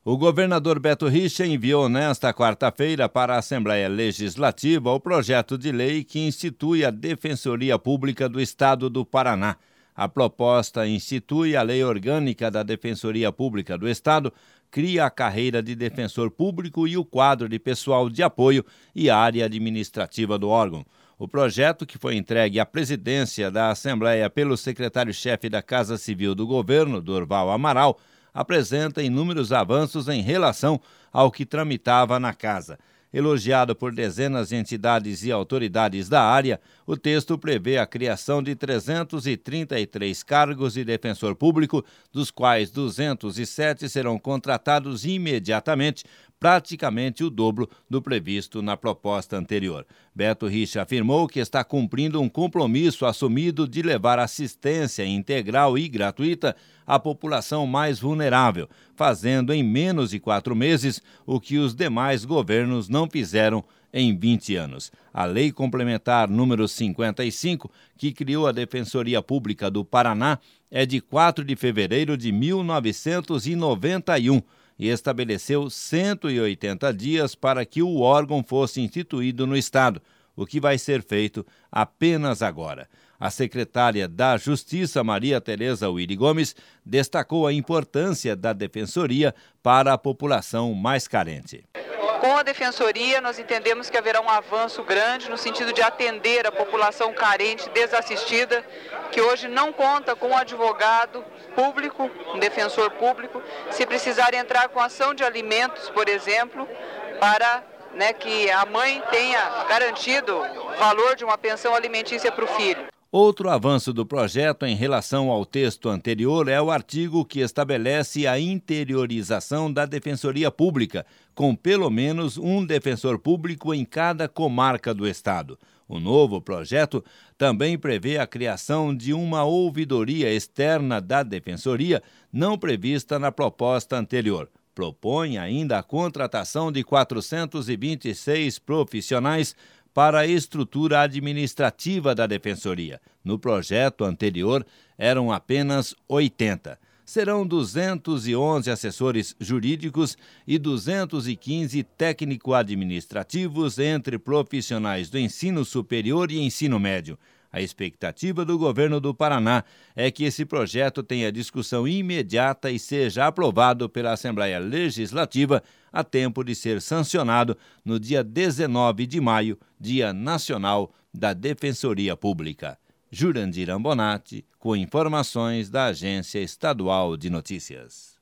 O governador Beto Richa enviou nesta quarta-feira para a Assembleia Legislativa o projeto de lei que institui a Defensoria Pública do Estado do Paraná. A proposta institui a Lei Orgânica da Defensoria Pública do Estado, cria a carreira de defensor público e o quadro de pessoal de apoio e área administrativa do órgão. O projeto, que foi entregue à presidência da Assembleia pelo secretário-chefe da Casa Civil do Governo, Durval Amaral, apresenta inúmeros avanços em relação ao que tramitava na Casa. Elogiado por dezenas de entidades e autoridades da área, o texto prevê a criação de 333 cargos de defensor público, dos quais 207 serão contratados imediatamente, praticamente o dobro do previsto na proposta anterior. Beto Richa afirmou que está cumprindo um compromisso assumido de levar assistência integral e gratuita à população mais vulnerável, fazendo em menos de 4 meses o que os demais governos não fizeram em 20 anos. A Lei Complementar número 55, que criou a Defensoria Pública do Paraná, é de 4 de fevereiro de 1991 e estabeleceu 180 dias para que o órgão fosse instituído no Estado, o que vai ser feito apenas agora. A secretária da Justiça, Maria Tereza Willy Gomes, destacou a importância da Defensoria para a população mais carente. Com a Defensoria, nós entendemos que haverá um avanço grande no sentido de atender a população carente, desassistida, que hoje não conta com um advogado público, um defensor público, se precisar entrar com ação de alimentos, por exemplo, para que a mãe tenha garantido o valor de uma pensão alimentícia para o filho. Outro avanço do projeto em relação ao texto anterior é o artigo que estabelece a interiorização da Defensoria Pública, com pelo menos um defensor público em cada comarca do Estado. O novo projeto também prevê a criação de uma ouvidoria externa da Defensoria, não prevista na proposta anterior. Propõe ainda a contratação de 426 profissionais para a estrutura administrativa da Defensoria. No projeto anterior, eram apenas 80. Serão 211 assessores jurídicos e 215 técnico-administrativos entre profissionais do ensino superior e ensino médio. A expectativa do governo do Paraná é que esse projeto tenha discussão imediata e seja aprovado pela Assembleia Legislativa a tempo de ser sancionado no dia 19 de maio, Dia Nacional da Defensoria Pública. Jurandir Ambonati, com informações da Agência Estadual de Notícias.